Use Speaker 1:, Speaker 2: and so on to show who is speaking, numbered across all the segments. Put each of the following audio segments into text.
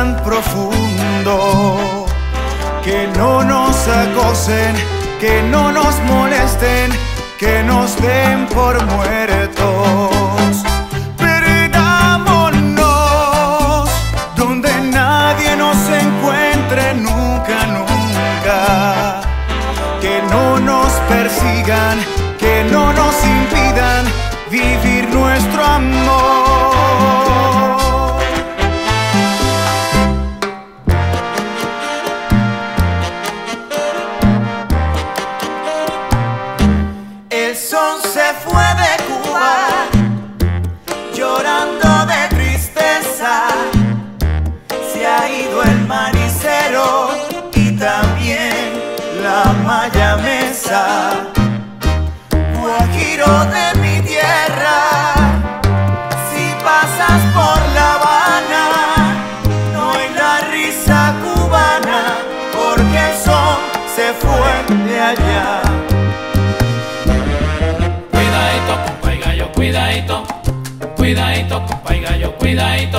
Speaker 1: tan profundo. Que no nos acosen, que no nos molesten, que nos den por muertos. Perdámonos donde nadie nos encuentre nunca, nunca. Que no nos persigan, que no nos impidan vivir nuestro amor. El sol se fue de Cuba, llorando de tristeza. Se ha ido el manicero y también la maya mesa. Guajiro de mi tierra, si pasas por La Habana, no hay la risa cubana, porque el sol se fue de allá.
Speaker 2: Cuidadito, cuidadito, compa y gallo, cuidadito.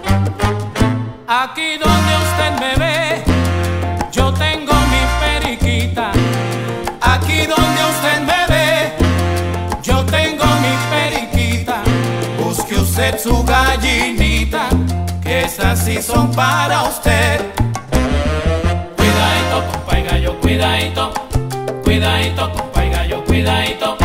Speaker 2: Aquí donde usted me ve, yo tengo mi periquita. Aquí donde usted me ve, yo tengo mi periquita. Busque usted su gallinita, que esas sí son para usted. Cuidadito, compa y gallo, cuidadito. Cuidadito, compa y gallo, cuidadito.